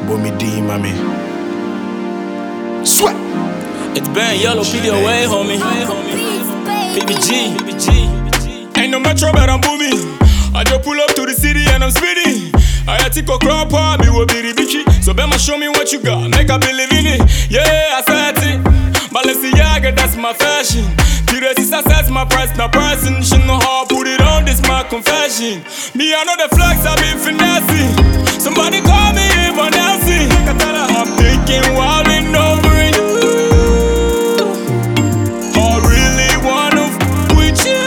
Bomi D, mommy. Sweat. It's been yellow, PD away, homie. PBG. Ain't no metro, but I'm booming. I just pull up to the city and I'm speeding. I had to go crop up, me will be the bitchy. So Bema, show me what you got, make I believe in it. Yeah, I said it. Balenciaga, that's my fashion. Pirates, I set my price, now pricing. She know how I put it on, this my confession. Me, I know the flex, I be finessing. Somebody call me Evan Nelson. I'm thinking wildin' over you. I really wanna f with you.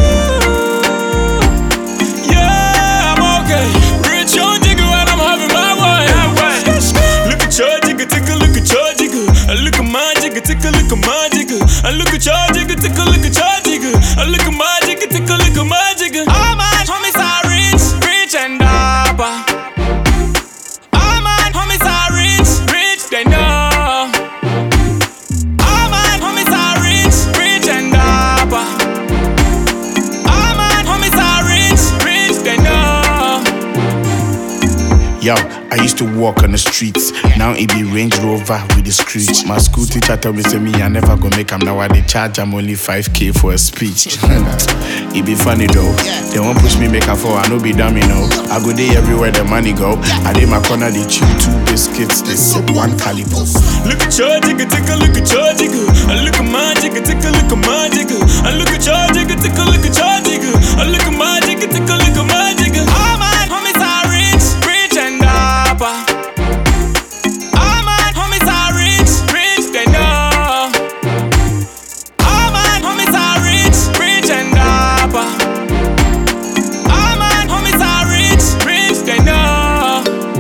Yeah, I'm okay. Rich young jigger and I'm having my way. Look at your jigger, take a look at your jigger. I look at my jigger, take a look at my jigger. I look at your jigger, take a look at your jigger. I look at my jigger, take a look at my jigger. All my homies are rich, rich and dapper. All my homies are rich, rich, they know. All my homies are rich, rich and dapper. All my homies are rich, rich, they know. Yo, I used to walk on the streets. Now it be Range Rover with the screech. My school teacher told me, say me I never go make 'em. Now I they charge I'm only 5K for a speech. It be funny though. They won't push me make a fall. I no be dumb, you know. I go there everywhere the money go. I did my corner, they chew 2 biscuits. They sip 1 caliber. Look at your jigger, take a look at your jigger. I look at my jigger, take a look at my jigger. I look at your jigger, take a look at your jigger. I look at my jigger, take a look at my jigger. All my homies are rich, rich and dapper. All my homies are rich, rich, they know. All my homies are rich, rich and dapper. All my homies are rich, rich, they know.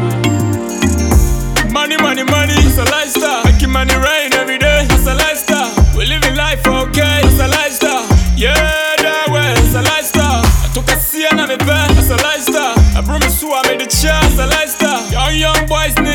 Money, money, money, it's a lifestyle. Making money rain every day, it's a lifestyle. We're living life okay, it's a lifestyle. Yeah, that way, it's a lifestyle. I took a C and I'm a bed, it's a lifestyle. I promise you I made the chair, it's a lifestyle. Young boys